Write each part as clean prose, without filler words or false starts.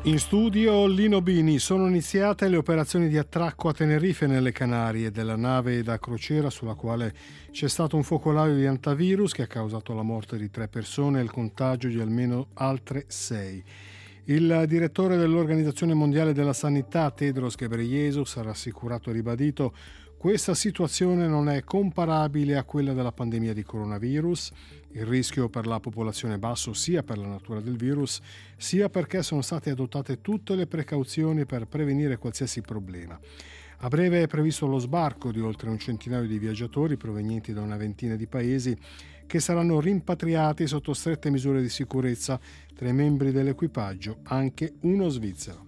In studio Lino Bini. Sono iniziate le operazioni di attracco a Tenerife nelle Canarie della nave da crociera sulla quale c'è stato un focolaio di antivirus che ha causato la morte di 3 persone e il contagio di almeno altre 6. Il direttore dell'Organizzazione Mondiale della Sanità, Tedros Ghebreyesus, ha rassicurato e ribadito: questa situazione non è comparabile a quella della pandemia di coronavirus. Il rischio per la popolazione è basso sia per la natura del virus, sia perché sono state adottate tutte le precauzioni per prevenire qualsiasi problema. A breve è previsto lo sbarco di oltre un centinaio di viaggiatori provenienti da una ventina di paesi che saranno rimpatriati sotto strette misure di sicurezza, tra i membri dell'equipaggio anche uno svizzero.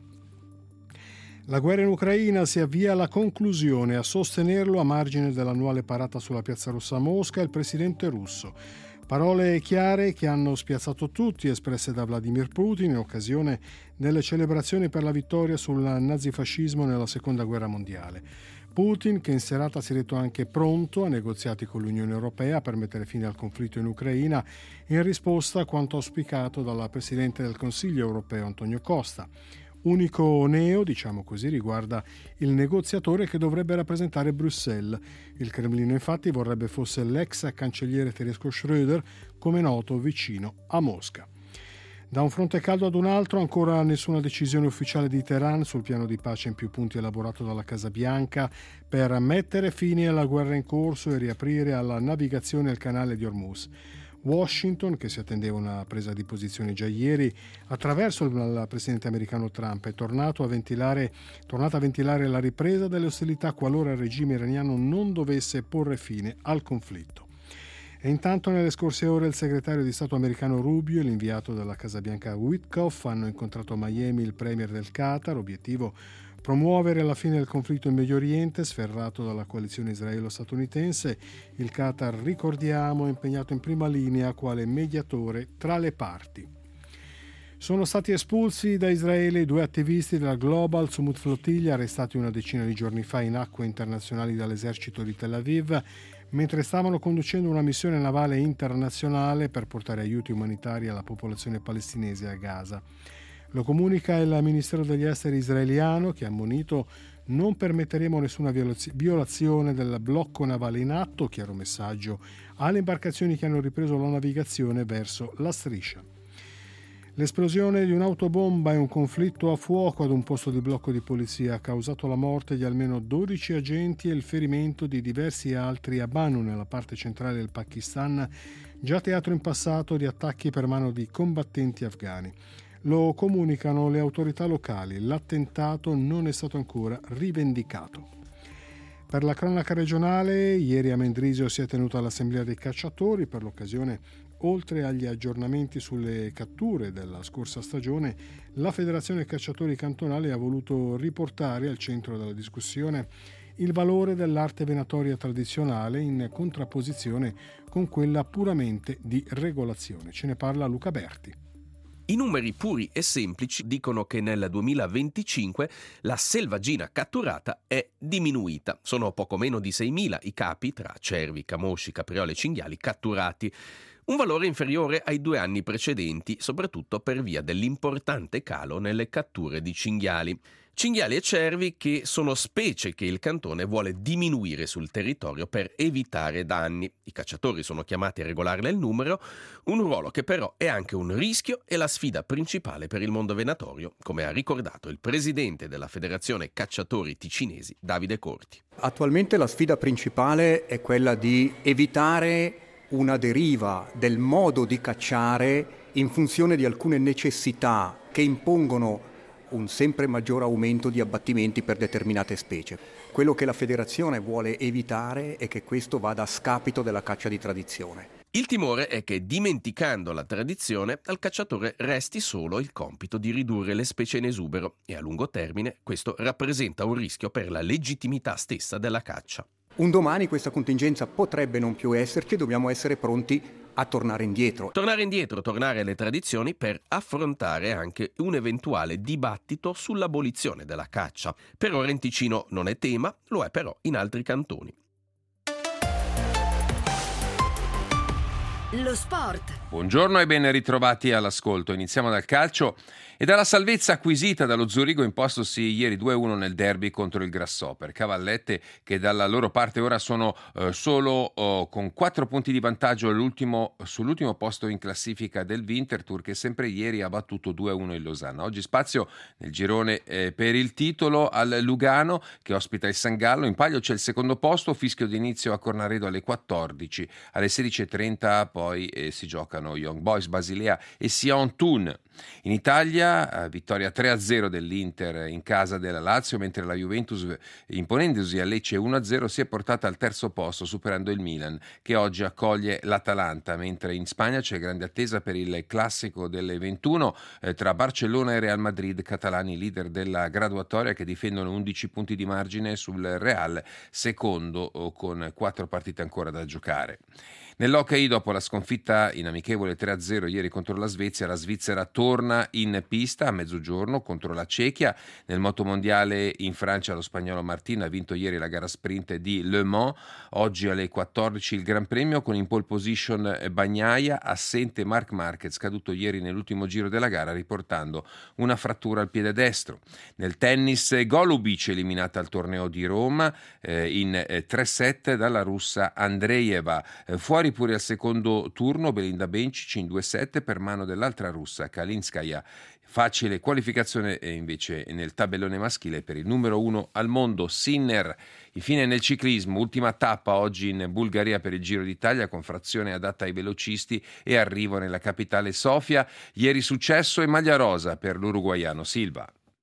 La guerra in Ucraina si avvia alla conclusione. A sostenerlo, a margine dell'annuale parata sulla Piazza Rossa a Mosca, il presidente russo. Parole chiare che hanno spiazzato tutti, espresse da Vladimir Putin in occasione delle celebrazioni per la vittoria sul nazifascismo nella Seconda Guerra Mondiale. Putin, che in serata si è detto anche pronto a negoziati con l'Unione Europea per mettere fine al conflitto in Ucraina, in risposta a quanto auspicato dalla Presidente del Consiglio europeo Antonio Costa. Unico neo, diciamo così, riguarda il negoziatore che dovrebbe rappresentare Bruxelles. Il Cremlino infatti vorrebbe fosse l'ex cancelliere tedesco Schröder, come noto vicino a Mosca. Da un fronte caldo ad un altro, ancora nessuna decisione ufficiale di Teheran sul piano di pace in più punti elaborato dalla Casa Bianca per mettere fine alla guerra in corso e riaprire alla navigazione il canale di Hormuz. Washington, che si attendeva una presa di posizione già ieri, attraverso il presidente americano Trump, è tornata a ventilare la ripresa delle ostilità qualora il regime iraniano non dovesse porre fine al conflitto. E intanto nelle scorse ore il segretario di Stato americano Rubio e l'inviato della Casa Bianca Witkoff hanno incontrato a Miami il premier del Qatar, obiettivo promuovere la fine del conflitto in Medio Oriente sferrato dalla coalizione israelo-statunitense. Il Qatar, ricordiamo, è impegnato in prima linea quale mediatore tra le parti. Sono stati espulsi da Israele i 2 attivisti della Global Sumut Flottiglia arrestati una decina di giorni fa in acque internazionali dall'esercito di Tel Aviv mentre stavano conducendo una missione navale internazionale per portare aiuti umanitari alla popolazione palestinese a Gaza. Lo comunica il Ministero degli Esteri israeliano, che ha ammonito: non permetteremo nessuna violazione del blocco navale in atto, chiaro messaggio alle imbarcazioni che hanno ripreso la navigazione verso la striscia. L'esplosione di un'autobomba e un conflitto a fuoco ad un posto di blocco di polizia ha causato la morte di almeno 12 agenti e il ferimento di diversi altri a Banu, nella parte centrale del Pakistan, già teatro in passato di attacchi per mano di combattenti afghani. Lo comunicano le autorità locali. L'attentato non è stato ancora rivendicato. Per la cronaca regionale, ieri a Mendrisio si è tenuta l'assemblea dei cacciatori. Per l'occasione, oltre agli aggiornamenti sulle catture della scorsa stagione, la Federazione Cacciatori Cantonale ha voluto riportare al centro della discussione il valore dell'arte venatoria tradizionale in contrapposizione con quella puramente di regolazione. Ce ne parla Luca Berti. I numeri puri e semplici dicono che nel 2025 la selvaggina catturata è diminuita. Sono poco meno di 6.000 i capi tra cervi, camosci, capriole e cinghiali catturati. Un valore inferiore ai 2 anni precedenti, soprattutto per via dell'importante calo nelle catture di cinghiali. Cinghiali e cervi che sono specie che il cantone vuole diminuire sul territorio per evitare danni. I cacciatori sono chiamati a regolarne il numero, un ruolo che però è anche un rischio e la sfida principale per il mondo venatorio, come ha ricordato il presidente della Federazione Cacciatori Ticinesi, Davide Corti. Attualmente la sfida principale è quella di evitare una deriva del modo di cacciare in funzione di alcune necessità che impongono un sempre maggior aumento di abbattimenti per determinate specie. Quello che la federazione vuole evitare è che questo vada a scapito della caccia di tradizione. Il timore è che, dimenticando la tradizione, al cacciatore resti solo il compito di ridurre le specie in esubero e a lungo termine questo rappresenta un rischio per la legittimità stessa della caccia. Un domani questa contingenza potrebbe non più esserci e dobbiamo essere pronti a tornare indietro. Tornare alle tradizioni per affrontare anche un eventuale dibattito sull'abolizione della caccia. Per ora in Ticino non è tema, lo è però in altri cantoni. Lo sport. Buongiorno e ben ritrovati all'ascolto. Iniziamo dal calcio e dalla salvezza acquisita dallo Zurigo impostosi ieri 2-1 nel derby contro il Grasshopper. Cavallette che dalla loro parte ora sono solo con 4 punti di vantaggio sull'ultimo posto in classifica del Winterthur, che sempre ieri ha battuto 2-1 il Losanna. Oggi spazio nel girone per il titolo al Lugano, che ospita il San Gallo. In palio c'è il secondo posto, fischio d'inizio a Cornaredo alle 14. Alle 16.30 poi si giocano Young Boys Basilea e Sion Thun. In Italia vittoria 3-0 dell'Inter in casa della Lazio, mentre la Juventus, imponendosi a Lecce 1-0, si è portata al terzo posto superando il Milan, che oggi accoglie l'Atalanta, mentre in Spagna c'è grande attesa per il classico delle 21 tra Barcellona e Real Madrid, catalani leader della graduatoria che difendono 11 punti di margine sul Real, secondo con 4 partite ancora da giocare. Nell'hockey, dopo la sconfitta in amichevole 3-0 ieri contro la Svizzera torna in pista a mezzogiorno contro la Cechia. Nel motomondiale in Francia lo spagnolo Martin ha vinto ieri la gara sprint di Le Mans. Oggi alle 14 il Gran Premio con in pole position Bagnaia, assente Marc Marquez, caduto ieri nell'ultimo giro della gara riportando una frattura al piede destro. Nel tennis Golubic eliminata al torneo di Roma in 3-7 dalla russa Andreeva. Fuori pure al secondo turno Belinda Bencic in 2-7 per mano dell'altra russa Kalinskaya. Facile qualificazione invece nel tabellone maschile per il numero 1 al mondo Sinner. Infine nel ciclismo, ultima tappa oggi in Bulgaria per il Giro d'Italia con frazione adatta ai velocisti e arrivo nella capitale Sofia. Ieri successo e maglia rosa per l'uruguaiano Silva.